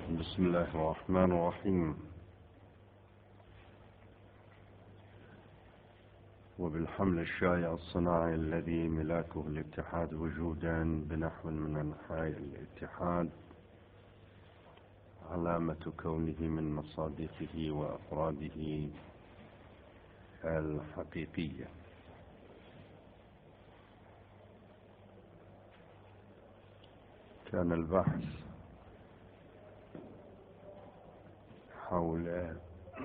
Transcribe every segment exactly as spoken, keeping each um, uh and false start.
بسم الله الرحمن الرحيم. وبالحمل الشائع الصناعي الذي ملاكه الاتحاد وجودا بنحو من أنحاء الاتحاد، علامة كونه من مصادقه وأفراده الحقيقية. كان البحث حول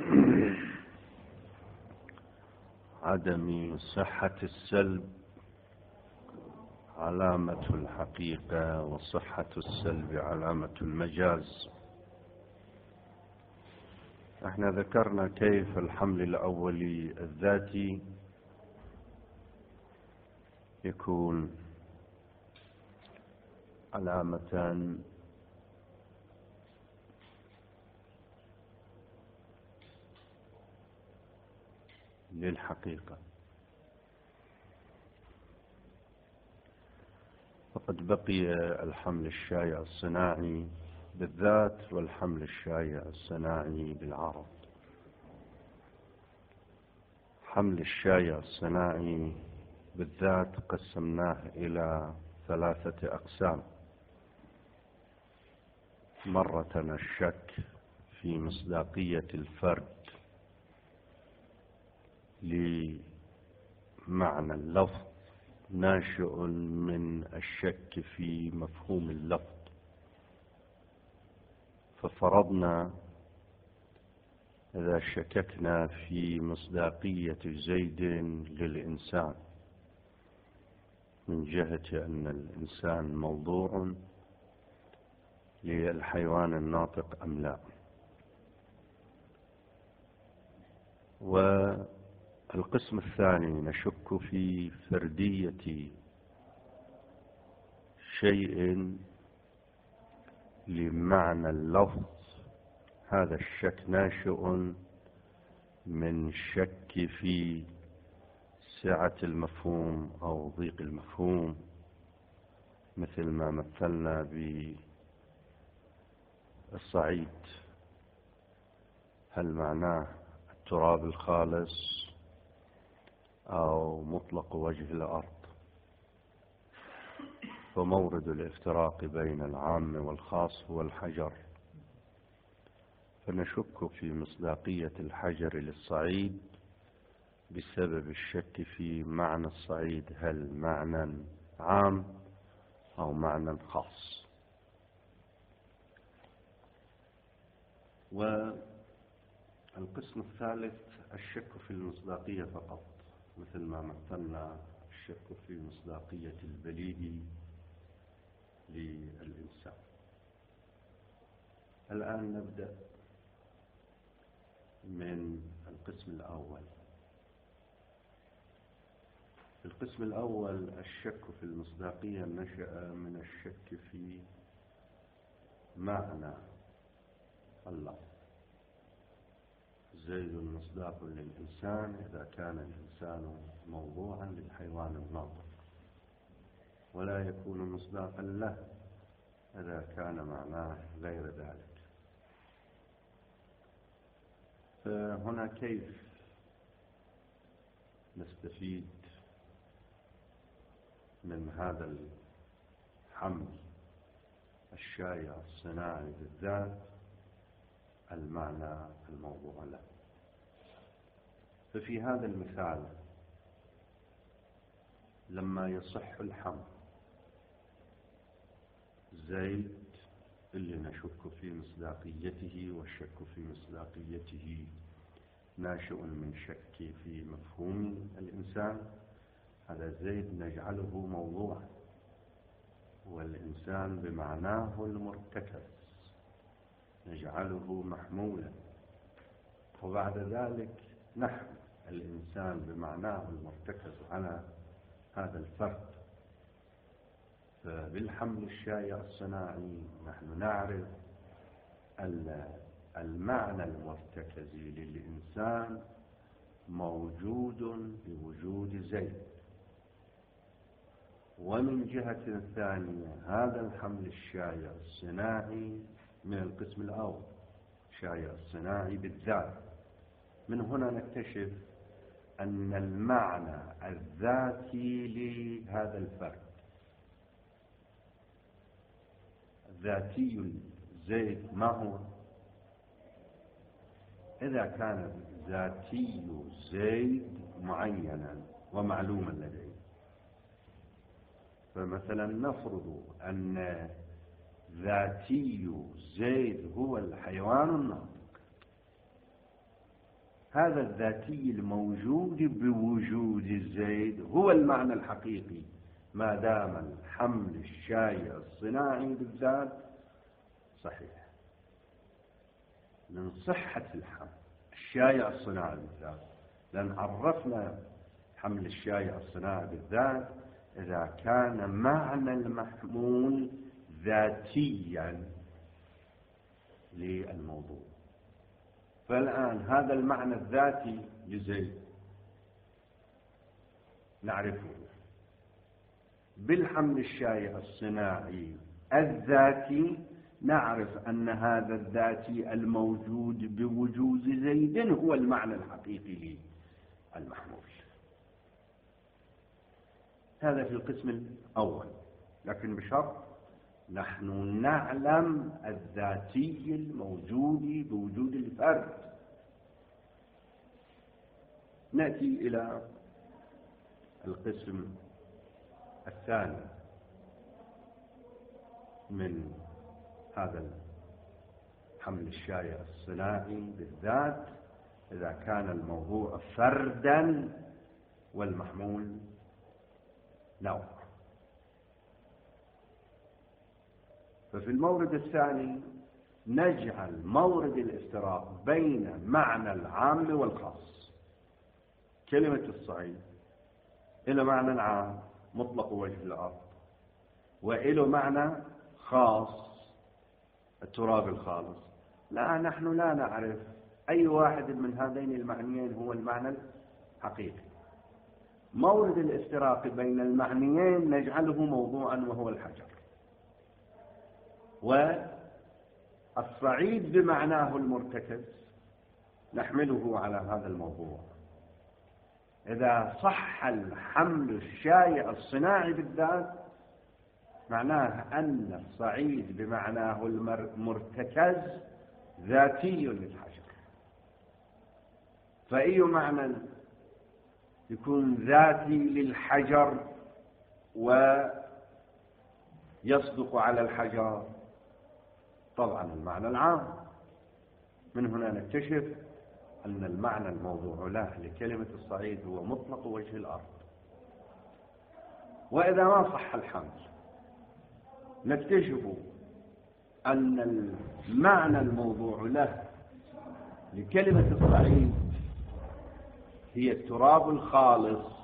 عدم صحة السلب علامة الحقيقة، وصحة السلب علامة المجاز. احنا ذكرنا كيف الحمل الأولي الذاتي يكون علامة للحقيقة، فقد بقي الحمل الشائع الصناعي بالذات والحمل الشائع الصناعي بالعرض. حمل الشائع الصناعي بالذات قسمناه إلى ثلاثة أقسام: مرة الشك في مصداقية الفرد لمعنى اللفظ ناشئ من الشك في مفهوم اللفظ، ففرضنا إذا شككنا في مصداقية زيد للإنسان من جهة أن الإنسان موضوع للحيوان الناطق أم لا، والقسم الثاني نشك في فردية شيء لمعنى اللفظ، هذا الشك ناشئ من شك في سعة المفهوم أو ضيق المفهوم، مثل ما مثلنا بالصعيد، هل معناه التراب الخالص أو مطلق وجه الأرض؟ فمورد الافتراق بين العام والخاص هو الحجر، فنشك في مصداقية الحجر للصعيد بسبب الشك في معنى الصعيد، هل معنى عام أو معنى خاص. والقسم الثالث الشك في المصداقية فقط، مثل ما مثلنا الشك في مصداقية البليد للإنسان. الآن نبدأ من القسم الأول. القسم الأول الشك في المصداقية نشأ من الشك في معنى اللفظ. زيد مصداق للإنسان إذا كان الإنسان موضوعا للحيوان الناطق، ولا يكون مصداقا له إذا كان معناه غير ذلك. فهنا كيف نستفيد من هذا الحمل الشائع الصناعي بالذات المعنى الموضوع له؟ ففي هذا المثال لما يصح الحمل زيد اللي نشك في مصداقيته، والشك في مصداقيته ناشئ من شك في مفهوم الإنسان، هذا زيد نجعله موضوعا، والإنسان بمعناه المرتكز نجعله محمولا، وبعد ذلك نحن الإنسان بمعناه المرتكز على هذا الفرد. فبالحمل الشائع الصناعي نحن نعرف المعنى المرتكزي للإنسان موجود بوجود زيد، ومن جهة ثانية هذا الحمل الشائع الصناعي من القسم الأول الشايع الصناعي بالذات. من هنا نكتشف أن المعنى الذاتي لهذا الفرد ذاتي زيد ما هو؟ إذا كان ذاتي زيد معينا ومعلوما لديه، فمثلا نفرض أن ذاتي زيد هو الحيوان الناطق، هذا الذاتي الموجود بوجود زيد هو المعنى الحقيقي ما دام الحمل الشايع الصناعي بالذات صحيح. من صحة الحمل الشايع الصناعي بالذات، لأن عرفنا حمل الشايع الصناعي بالذات إذا كان معنى المحمول ذاتيا للموضوع. فالآن هذا المعنى الذاتي لزيد نعرفه بالحمل الشايع الصناعي الذاتي، نعرف أن هذا الذاتي الموجود بوجود زيد هو المعنى الحقيقي للمحمول. هذا في القسم الأول، لكن بشرط نحن نعلم الذاتي الموجود بوجود الفرد. نأتي إلى القسم الثاني من هذا الحمل الشايع الصناعي بالذات، إذا كان الموضوع فردا والمحمول نوع. ففي المورد الثاني نجعل مورد الافتراق بين معنى العام والخاص. كلمة الصعيد إلى معنى عام مطلق وجه الأرض، وإلى معنى خاص التراب الخالص. لا، نحن لا نعرف أي واحد من هذين المعنيين هو المعنى الحقيقي. مورد الافتراق بين المعنيين نجعله موضوعا وهو الحجر، والصعيد بمعناه المرتكز نحمله على هذا الموضوع. إذا صح الحمل الشايع الصناعي بالذات معناه أن الصعيد بمعناه المرتكز ذاتي للحجر. فأي معنى يكون ذاتي للحجر ويصدق على الحجر؟ طبعا المعنى العام. من هنا نكتشف أن المعنى الموضوع له لكلمة الصعيد هو مطلق وجه الأرض. وإذا ما صح الحمل نكتشف أن المعنى الموضوع له لكلمة الصعيد هي التراب الخالص.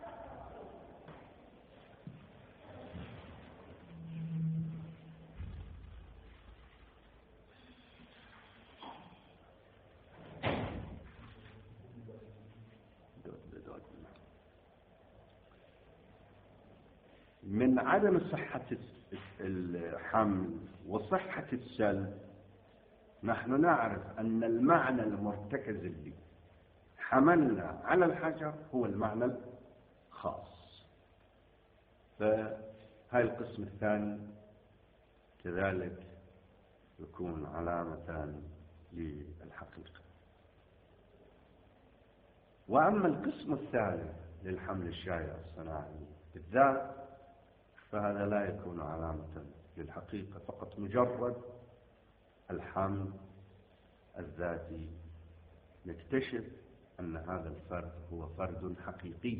من عدم صحة الحمل وصحة السلب نحن نعرف أن المعنى المرتكز اللي حملنا على الحجر هو المعنى الخاص. فهاي القسم الثاني كذلك يكون علامتان للحقيقة. وأما القسم الثالث للحمل الشايع الصناعي بالذات فهذا لا يكون علامة للحقيقة، فقط مجرد الحمل الذاتي. نكتشف أن هذا الفرد هو فرد حقيقي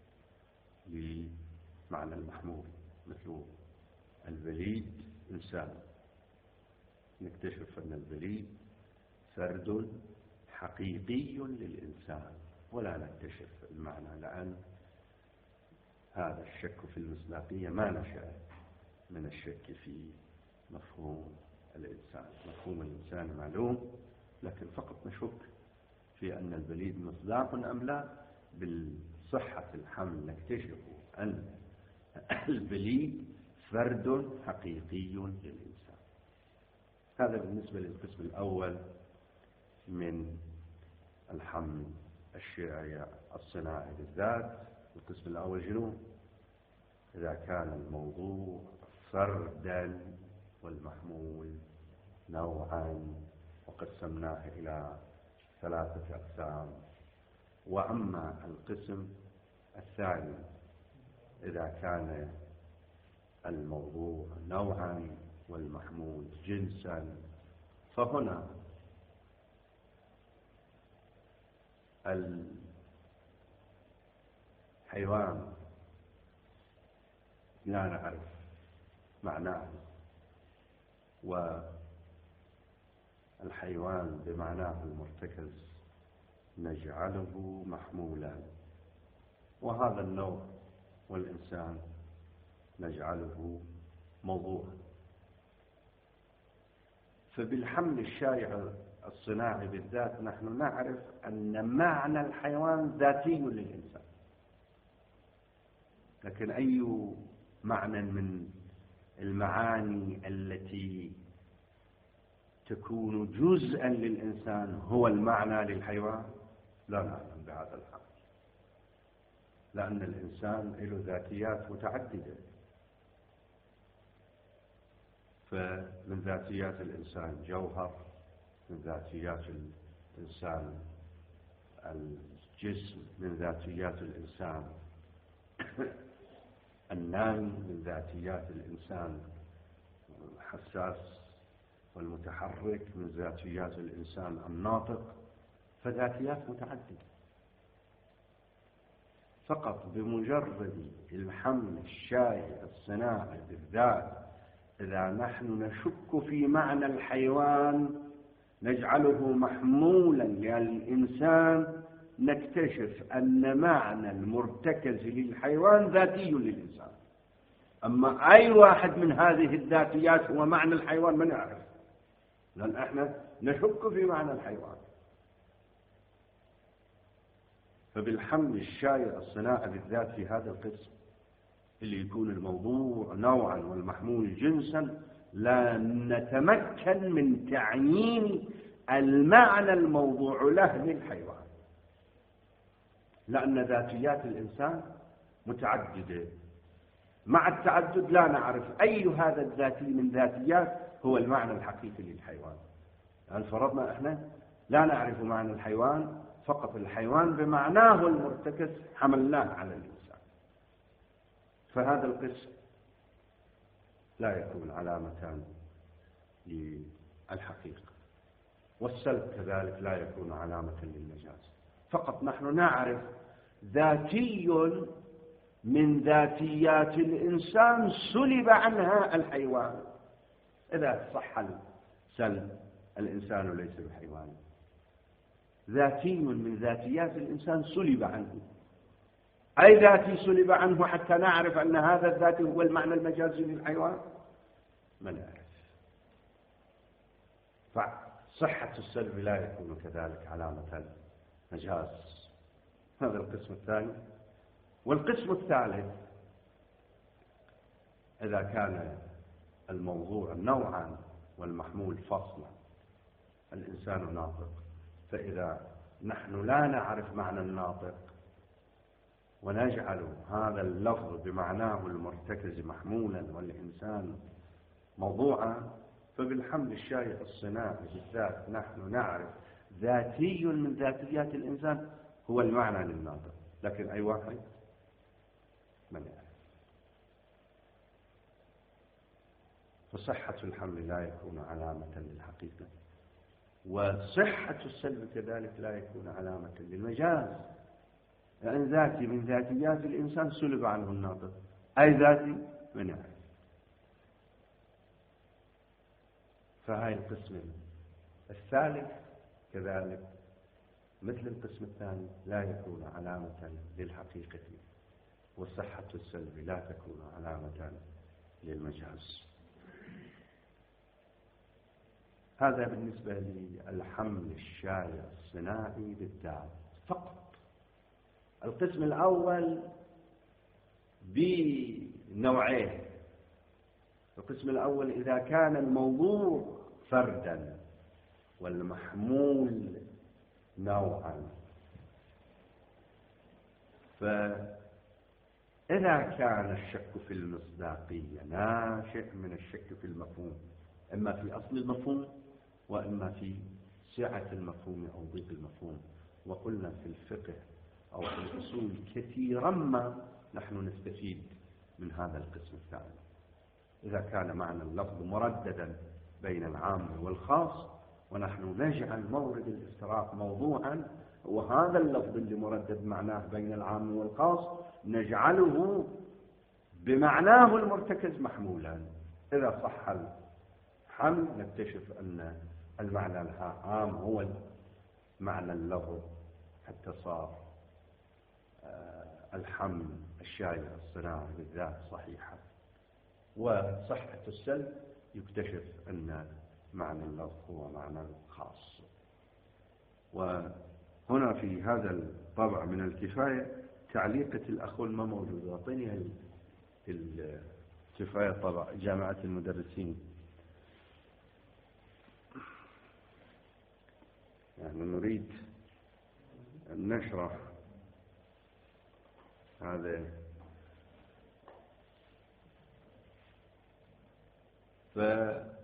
لمعنى المحمول، مثل البليد إنسان. نكتشف أن البليد فرد حقيقي للإنسان، ولا نكتشف المعنى، لأن هذا الشك في المصداقية ما نشأ من الشك في مفهوم الإنسان. مفهوم الإنسان معلوم، لكن فقط نشك في أن البليد مصداق أم لا. بالصحة الحمل نكتشف أن البليد فرد حقيقي للإنسان. هذا بالنسبة للقسم الأول من الحمل الشيعي الصناعي بالذات. القسم الأول شنو؟ إذا كان الموضوع فردا والمحمول نوعا، وقسمناه إلى ثلاثة أقسام. وأما القسم الثاني إذا كان الموضوع نوعا والمحمول جنسا، فهنا الحيوان لا نعرف معناه، والحيوان بمعناه المرتكز نجعله محمولا، وهذا النوع والإنسان نجعله موضوعا. فبالحمل الشائع الصناعي بالذات نحن نعرف أن معنى الحيوان ذاتي للإنسان، لكن أي معنى من المعاني التي تكون جزءا للإنسان هو المعنى للحيوان لا نعلم بهذا الحق، لأن الإنسان له ذاتيات متعددة. فمن ذاتيات الإنسان جوهر، من ذاتيات الإنسان الجسم، من ذاتيات الإنسان النام، من ذاتيات الإنسان الحساس والمتحرك، من ذاتيات الإنسان الناطق. فذاتيات متعددة. فقط بمجرد الحمل الشائع الصناعي بالذات إذا نحن نشك في معنى الحيوان نجعله محمولا للإنسان، نكتشف أن معنى المرتكز للحيوان ذاتي للإنسان. أما أي واحد من هذه الذاتيات هو معنى الحيوان ما نعرف، لأن احنا نشك في معنى الحيوان. فبالحمل الشائع الصناعي بالذات في هذا القسم اللي يكون الموضوع نوعا والمحمول جنسا، لا نتمكن من تعيين المعنى الموضوع له للحيوان، لأن ذاتيات الإنسان متعددة. مع التعدد لا نعرف أي هذا الذاتي من ذاتيات هو المعنى الحقيقي للحيوان. يعني فرضنا احنا لا نعرف معنى الحيوان، فقط الحيوان بمعناه المرتكز حملناه على الإنسان، فهذا القسم لا يكون علامة للحقيقة. والسلب كذلك لا يكون علامة للمجاز. فقط نحن نعرف ذاتي من ذاتيات الإنسان سلب عنها الحيوان. إذا صح السلب الإنسان ليس بحيوان، ذاتي من ذاتيات الإنسان سلب عنه. أي ذاتي سلب عنه حتى نعرف أن هذا الذات هو المعنى المجازي للحيوان؟ ما نعرف. فصحة السلب لا يكون كذلك علامة المجاز. هذا القسم الثاني. والقسم الثالث إذا كان الموضوع نوعا والمحمول فصلا، الإنسان ناطق، فإذا نحن لا نعرف معنى الناطق ونجعل هذا اللفظ بمعناه المرتكز محمولا والإنسان موضوعا، فبالحمل الشائع الصناعي بالذات نحن نعرف ذاتي من ذاتيات الإنسان هو المعنى للناطق، لكن أي واحد ما نعرف. فصحة الحمل لا يكون علامة للحقيقة، وصحة السلب كذلك لا يكون علامة للمجاز، لأن ذاتي من ذاتيات الإنسان سلب عنه الناطق، أي ذاتي ما نعرف. فهاي القسم الثالث كذلك مثل القسم الثاني لا يكون علامة للحقيقة، وصحة السلب لا تكون علامة للمجاز. هذا بالنسبة للحمل الشائع الصناعي بالذات فقط. القسم الأول بنوعين. القسم الأول إذا كان الموضوع فردا والمحمول نوعا. فإذا كان الشك في المصداقية ناشئ من الشك في المفهوم، إما في أصل المفهوم وإما في سعة المفهوم أو ضيق المفهوم، وقلنا في الفقه أو في الأصول كثيرا ما نحن نستفيد من هذا القسم الثاني. إذا كان معنى اللفظ مرددا بين العام والخاص، ونحن نجعل مورد الافتراق موضوعا، وهذا اللفظ اللي مردد معناه بين العام والخاص نجعله بمعناه المرتكز محمولا. إذا صح الحمل نكتشف أن المعنى العام هو معنى اللفظ، حتى صار الحمل الشائع الصناعي بالذات صحيحة. وصحة السلب يكتشف أن معنى اللفظ هو معنى خاص. وهنا في هذا الطبع من الكفاية تعليقة الأخ ما موجود، أعطيني الكفاية طبع جامعة المدرسين، يعني نريد أن نشرح هذا. فهذه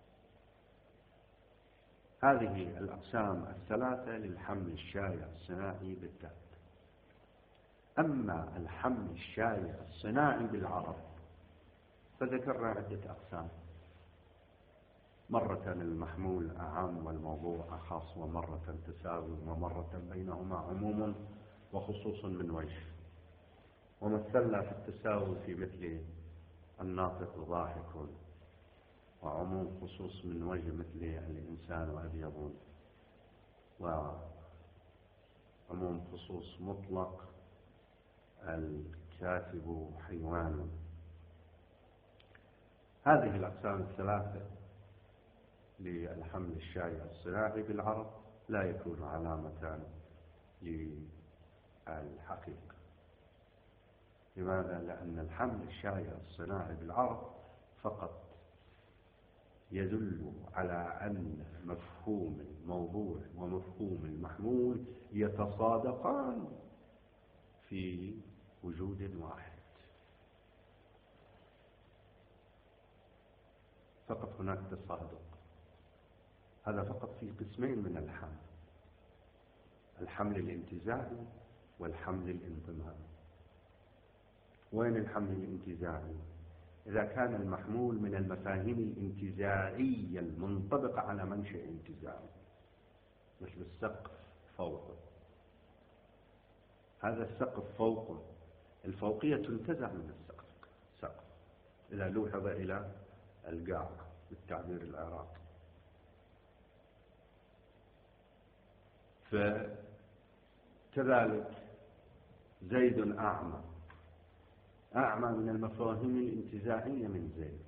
الأقسام الثلاثة للحمل الشائع الصناعي بالذات. أما الحمل الشائع الصناعي بالعرب فذكرنا عدة أقسام، مرة المحمول أعم والموضوع أخص، ومرة تساوي، ومرة بينهما عموم وخصوص من وجه. ومثلنا في التساوي في مثل الناطق ضاحك، وعموم خصوص من وجه مثل الإنسان أبيض، وعموم خصوص مطلق الكاتب حيوان. هذه الأقسام الثلاثة للحمل الشائع الصناعي بالعرب لا يكون علامة للحقيقة. لماذا؟ لأن الحمل الشائع الصناعي بالعرب فقط يدل على أن مفهوم الموضوع ومفهوم المحمول يتصادقان في وجود واحد. فقط هناك تصادق. هذا فقط في قسمين من الحمل: الحمل الانتزاعي والحمل الانضمامي. وين الحمل الانتزاعي؟ إذا كان المحمول من المفاهيم الانتزاعية المنطبقة على منشأ انتزاعي، مثل السقف فوقه، هذا السقف فوقه الفوقية تنتزع من السقف سقف إذا لوحظ إلى القاع بالتعبير العراقي. فكذلك زيد أعمى، أعمى من المفاهيم الانتزاعية من زيد.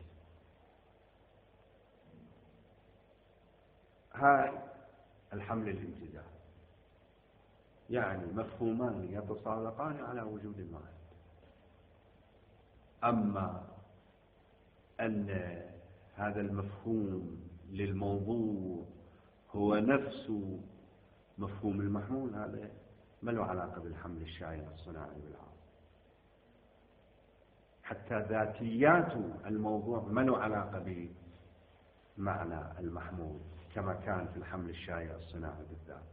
هاي الحمل الانتزاعي، يعني مفهومان يتصادقان على وجود واحد. أما أن هذا المفهوم للموضوع هو نفس مفهوم المحمول، هذا ما له علاقة بالحمل الشائع الصناعي بالعرب. حتى ذاتيات الموضوع ما له علاقة بمعنى المحمول كما كان في الحمل الشائع الصناعي بالذات.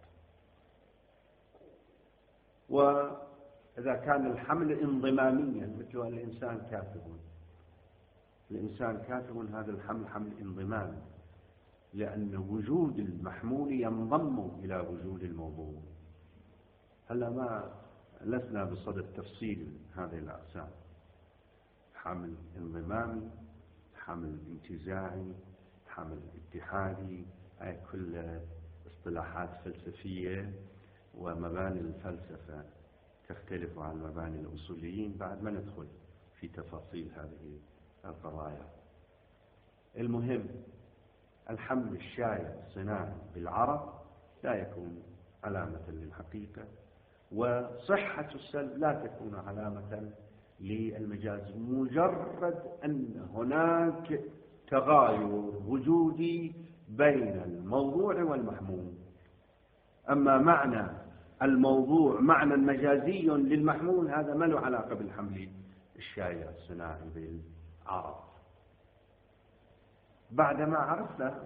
وإذا كان الحمل انضماميا مثل الإنسان كاتب، الإنسان كاتب، هذا الحمل حمل انضمامي، لأن وجود المحمول ينضم إلى وجود الموضوع. هلا ما لسنا بصدد تفصيل هذه الأقسام: حمل انضمامي، حمل انتزاعي، حمل اتحادي، هاي كلها اصطلاحات فلسفية، ومباني الفلسفة تختلف عن مباني الأصوليين. بعد ما ندخل في تفاصيل هذه القضايا. المهم الحمل الشائع الصناعي بالعرب لا يكون علامة للحقيقة، وصحة السلب لا تكون علامة للمجاز. مجرد أن هناك تغاير وجودي بين الموضوع والمحمول. أما معنى الموضوع معنى مجازي للمحمول هذا ما له علاقة بالحمل الشائع الصناعي بالعرب. بعدما عرفنا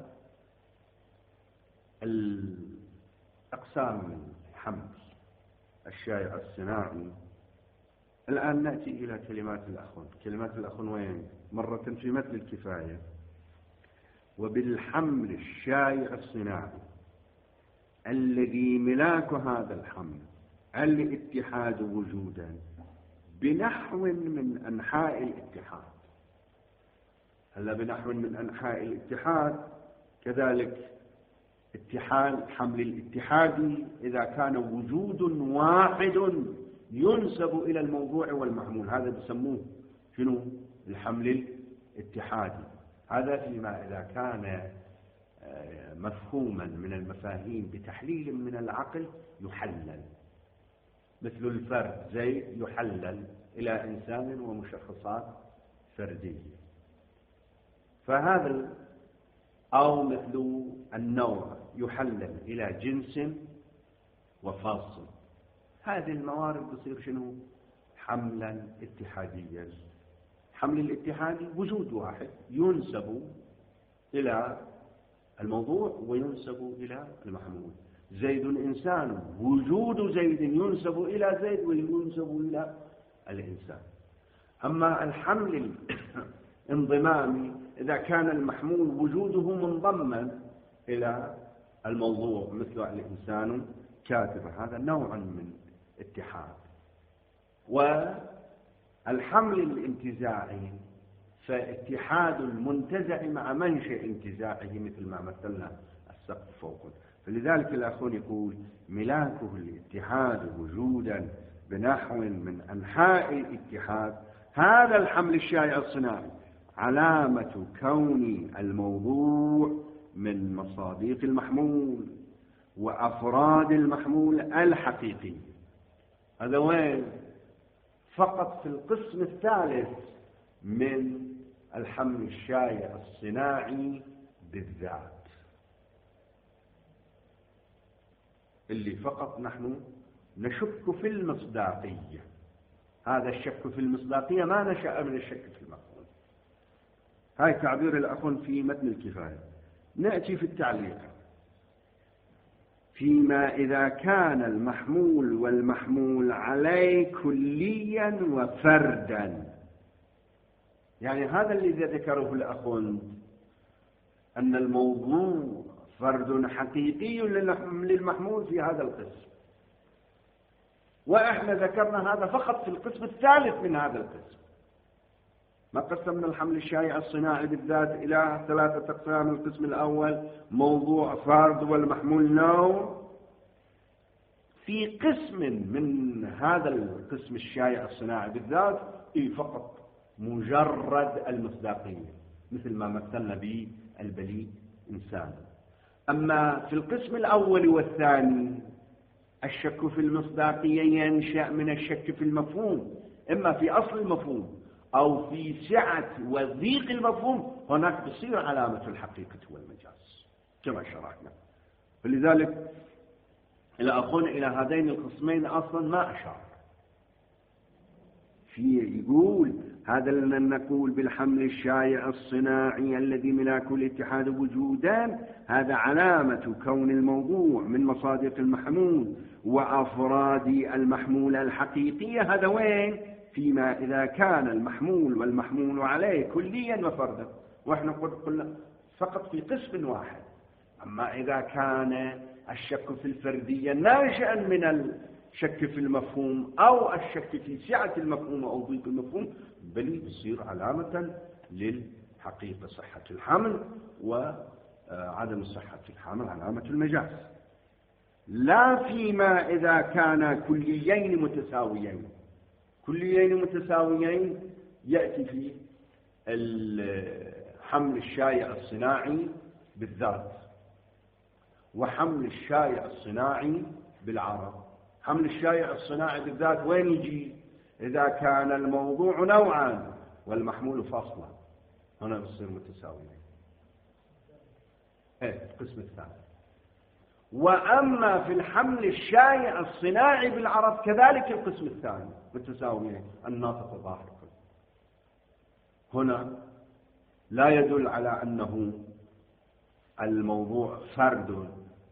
الأقسام الحمل الشائع الصناعي، الآن نأتي إلى كلمات الأخن. كلمات الأخن وين؟ مرة في متن الكفاية: وبالحمل الشائع الصناعي الذي ملاك هذا الحمل الاتحاد وجودا بنحو من أنحاء الاتحاد. هلا بنحو من أنحاء الاتحاد كذلك اتحاد حمل الاتحاد إذا كان وجود واحد ينسب إلى الموضوع والمحمول، هذا بسموه شنو؟ الحمل الاتحادي. هذا فيما إذا كان مفهوما من المفاهيم بتحليل من العقل يحلل، مثل الفرد زيد يحلل إلى إنسان ومشخصات فردية، فهذا أو مثل النوع يحلل إلى جنس وفاصل. هذه الموارد تصير شنو؟ حملا اتحاديا. حمل الاتحادي وجود واحد ينسب إلى الموضوع وينسب إلى المحمول. زيد إنسان، وجود زيد ينسب إلى زيد وينسب إلى الإنسان. أما الحمل الانضمامي إذا كان المحمول وجوده منضما إلى الموضوع مثل الإنسان كاتبة، هذا نوع من اتحاد. والحمل الانتزاعي فاتحاد المنتزع مع منشأ انتزاعه مثل ما مثلنا السقف فوق. فلذلك الأخون يقول ملاكه الاتحاد وجودا بنحو من أنحاء الاتحاد. هذا الحمل الشائع الصناعي علامة كون الموضوع من مصاديق المحمول وأفراد المحمول الحقيقي. هذا وين؟ فقط في القسم الثالث من الحمل الشائع الصناعي بالذات، اللي فقط نحن نشك في المصداقية. هذا الشك في المصداقية ما نشأ من الشك في المفهوم. هاي تعبير الأخن في متن الكفاية. نأتي في التعليق: فيما إذا كان المحمول والمحمول عليه كليا وفردا. يعني هذا الذي ذكره الأخن أن الموضوع فرد حقيقي للمحمول في هذا القسم، وإحنا ذكرنا هذا فقط في القسم الثالث من هذا القسم. ما قسمنا الحمل الشائع الصناعي بالذات إلى ثلاثة أقسام. القسم الأول موضوع فرد والمحمول نوع. في قسم من هذا القسم الشائع الصناعي بالذات فقط مجرد المصداقية مثل ما مثلنا به البليد إنسان. أما في القسم الأول والثاني الشك في المصداقية ينشأ من الشك في المفهوم، إما في أصل المفهوم أو في سعة وضيق المفهوم. هناك تصير علامة الحقيقة والمجاز كما شرحنا. فلذلك الأخون إلى هذين القسمين أصلا ما أشار. في يقول هذا لنا نقول بالحمل الشائع الصناعي الذي ملاك الاتحاد وجودان، هذا علامة كون الموضوع من مصادق المحمول وأفراد المحمول الحقيقية. هذا وين؟ فيما إذا كان المحمول والمحمول عليه كليا وفردا. وإحنا قلنا فقط في قسم واحد. أما إذا كان الشك في الفردية ناشئا من الشك في المفهوم أو الشك في سعة المفهوم أو ضيق المفهوم، بل يصير علامة للحقيقة صحة الحمل، وعدم صحة الحمل علامة المجاز. لا فيما إذا كان كليين متساويين. كليين متساويين يأتي في الحمل الشائع الصناعي بالذات وحمل الشائع الصناعي بالعرب. حمل الشائع الصناعي بالذات وين يجي؟ إذا كان الموضوع نوعا والمحمول فاصلا، هنا بصير متساويين. القسم الثاني. وأما في الحمل الشائع الصناعي بالعرب كذلك القسم الثاني متساويين، الناطق الظاهر. هنا لا يدل على أنه الموضوع فرد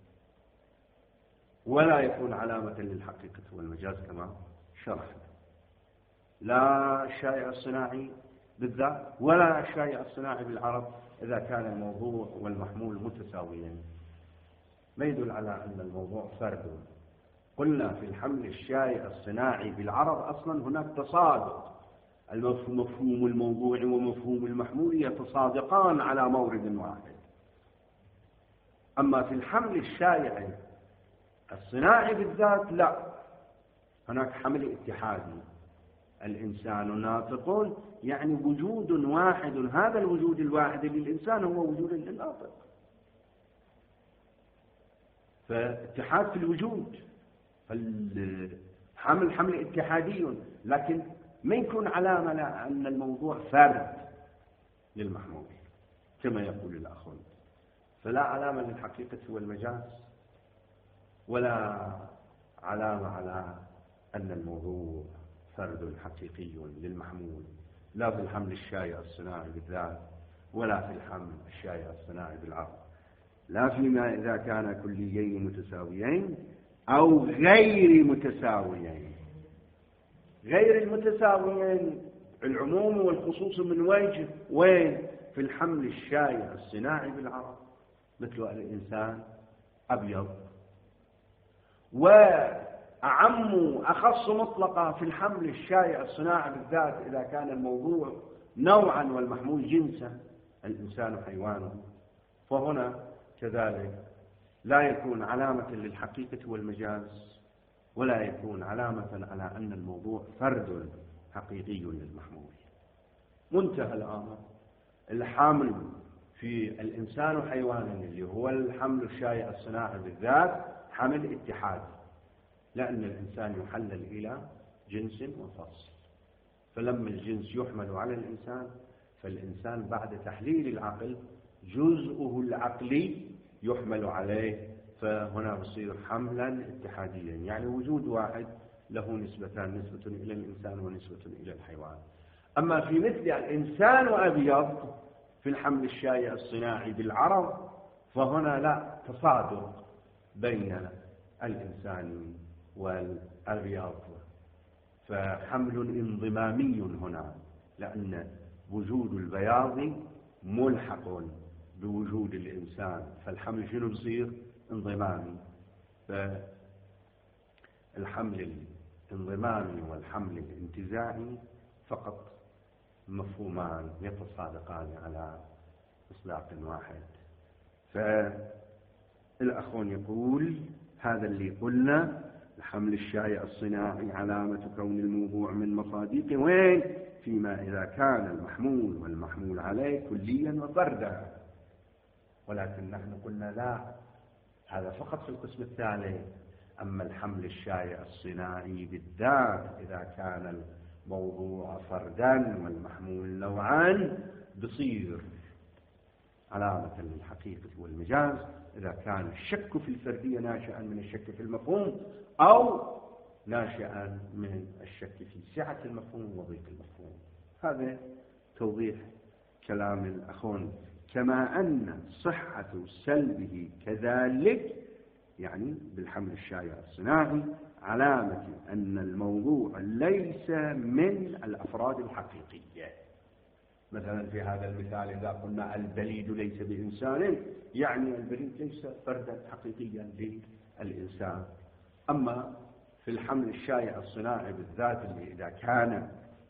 ولا يكون علامة للحقيقة والمجاز كما شرحنا، لا الشائع الصناعي بالذات ولا الشائع الصناعي بالعرب إذا كان الموضوع والمحمول متساويين، ما يدل على أن الموضوع فرد. قلنا في الحمل الشائع الصناعي بالعرب أصلا هناك تصادق، مفهوم الموضوع ومفهوم المحمول يتصادقان على مورد واحد. أما في الحمل الشائع الصناعي بالذات لا، هناك حمل اتحادي، الإنسان ناطق يعني وجود واحد، هذا الوجود الواحد للإنسان هو وجود للناطق، فاتحاد في الوجود، الحمل حمل اتحادي، لكن ما يكون علامة أن الموضوع فرد للمحمول كما يقول الأخون، فلا علامة للحقيقة والمجاز ولا علامة على أن الموضوع فرد حقيقي للمحمول، لا في الحمل الشائع الصناعي بالذات ولا في الحمل الشائع الصناعي بالعرض، لا فيما إذا كان كليين متساويين أو غير متساويين. غير المتساويين العموم والخصوص من وجه وين؟ في الحمل الشائع الصناعي بالعرب، مثل الإنسان أبيض، وأعم أخص مطلقة في الحمل الشائع الصناعي بالذات إذا كان الموضوع نوعا والمحمول جنسا، الإنسان حيوان، فهنا كذلك لا يكون علامة للحقيقة والمجاز ولا يكون علامة على أن الموضوع فرد حقيقي للمحمول. منتهى الأمر. الحامل في الإنسان حيوانا اللي هو الحمل الشائع الصناعي بالذات حمل اتحاد، لأن الإنسان يحلل إلى جنس وفصل، فلما الجنس يحمل على الإنسان فالإنسان بعد تحليل العقل جزءه العقلي يحمل عليه، فهنا بصير حملا اتحاديا، يعني وجود واحد له نسبتان، نسبة إلى الإنسان ونسبة إلى الحيوان. أما في مثل الإنسان أبيض في الحمل الشائع الصناعي بالعرب فهنا لا تصادق بين الإنسان والأبيض، فحمل انضمامي هنا، لأن وجود البياض ملحق بوجود الإنسان، فالحمل شنو بصير؟ انضمامي. فالحمل الانضمامي والحمل الانتزاعي فقط مفهومان يتصادقان على إصداق واحد. فالأخون يقول هذا اللي قلنا الحمل الشائع الصناعي علامة كون الموضوع من مصادق وين؟ فيما إذا كان المحمول والمحمول عليه كليا وفردا، ولكن نحن قلنا لا، هذا فقط في القسم الثالث. أما الحمل الشائع الصناعي بالذات إذا كان الموضوع فردا والمحمول نوعا بصير علامة للحقيقة والمجاز إذا كان الشك في الفردية ناشئا من الشك في المفهوم أو ناشئا من الشك في سعة المفهوم وضيق المفهوم. هذا توضيح كلام الأخون. كما أن صحة سلبه كذلك، يعني بالحمل الشائع الصناعي علامة أن الموضوع ليس من الأفراد الحقيقية. مثلا في هذا المثال إذا قلنا البليد ليس بإنسان، يعني البليد ليس فردا حقيقيا للإنسان. أما في الحمل الشائع الصناعي بالذات اللي إذا كان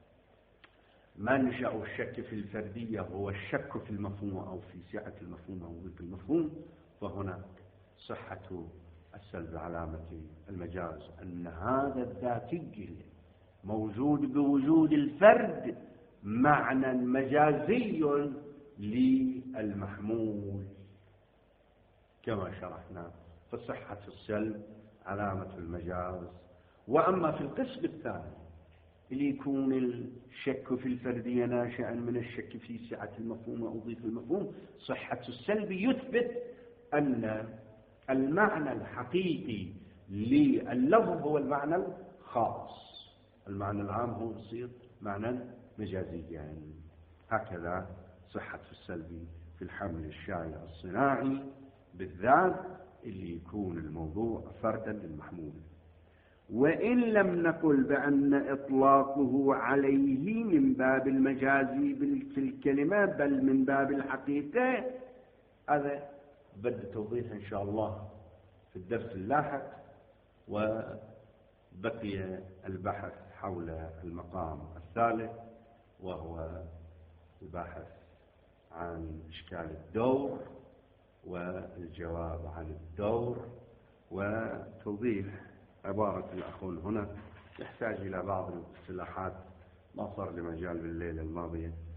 منشأ الشك في الفردية هو الشك في المفهوم أو في سعة المفهوم أو ضيق المفهوم، فهنا صحة السلب علامة المجاز، أن هذا الذاتي موجود بوجود الفرد معنى مجازي للمحمول كما شرحنا، فصحة السلب علامة المجاز. وأما في القسم الثاني اللي يكون الشك في الفردية ناشئا من الشك في سعة المفهوم أو ضيق المفهوم، صحة السلب يثبت أن المعنى الحقيقي لللفظ هو المعنى الخاص، المعنى العام هو يصير معنى مجازيا. يعني هكذا صحة في السلبي في الحمل الشائع الصناعي بالذات اللي يكون الموضوع فردا للمحمول. وإن لم نقل بأن إطلاقه عليه من باب المجازي في الكلمة بل من باب الحقيقة، هذا بدأ توضيح إن شاء الله في الدرس اللاحق، وبقي البحث حول المقام الثالث وهو البحث عن إشكال الدور والجواب عن الدور، وتوضيح عبارة الأخون هنا يحتاج إلى بعض الاصطلاحات ما صار لمجال بالليلة الماضية